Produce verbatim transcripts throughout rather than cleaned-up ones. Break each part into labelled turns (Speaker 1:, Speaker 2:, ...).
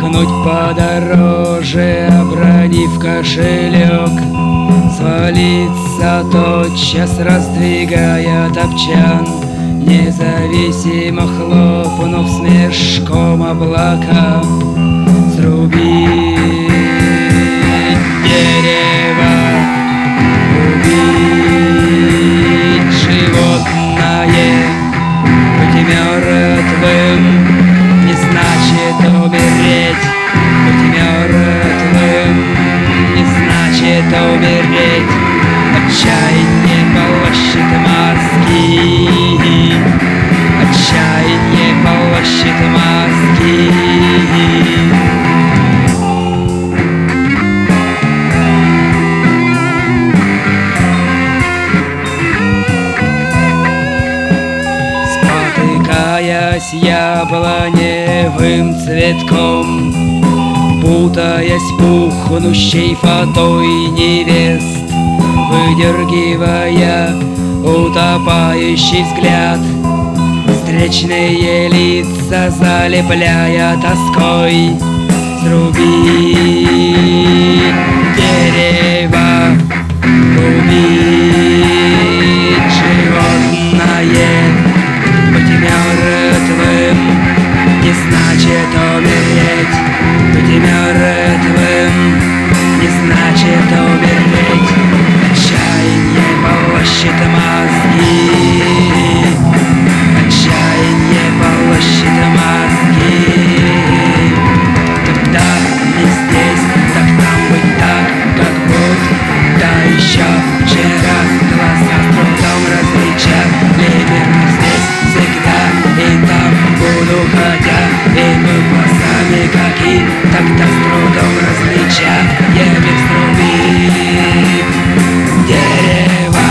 Speaker 1: Вдохнуть подороже, обронив кошелек, свалиться тотчас, раздвигая топчан, независимо хлопнув смешком облака. Срубить дерево, убить животное, быть мертвым не значит умереть, быть мертвым не значит умереть. Отчаяние полощет мозги, отчаяние полощет мозги. Спотыкаясь яблоневым цветком, путаясь пухнущей фатой невест, выдергивая утопающий взгляд, встречные лица залепляя тоской. Срубить дерево, убить животное, быть мертвым не значит умереть, быть мертвым не значит умереть. Отчаяние полощет мозги, отчаяние полощет мозги. Когда не здесь, так там быть так, как будто еще вчера. Глаза с трудом различали мир здесь всегда и там буду, хотя и мы глазами какие, тогда с трудом различая мир. Срубить дерево,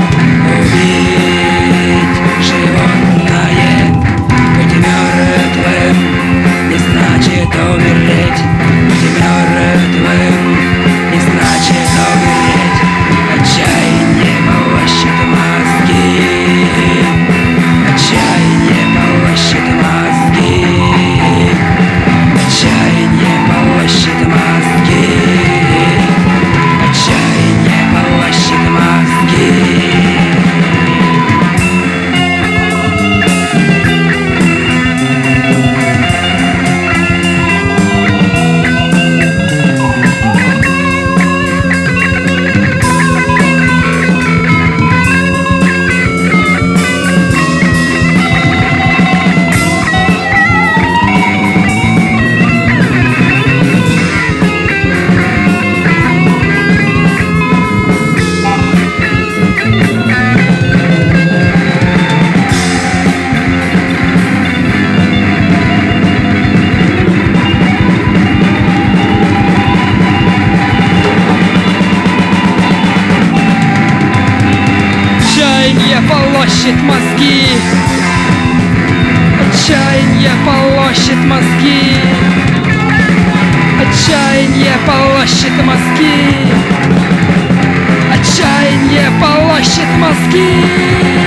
Speaker 1: убить животное, быть мертвым не значит умереть, быть мертвым не значит умереть. Отчаяние полощет мозги, отчаяние полощет мозги, отчаяние полощет мозги, отчаяние полощет мозги. Отчаяние полощет мозги, отчаяние полощет мозги, отчаяние полощет мозги, отчаяние полощет мозги.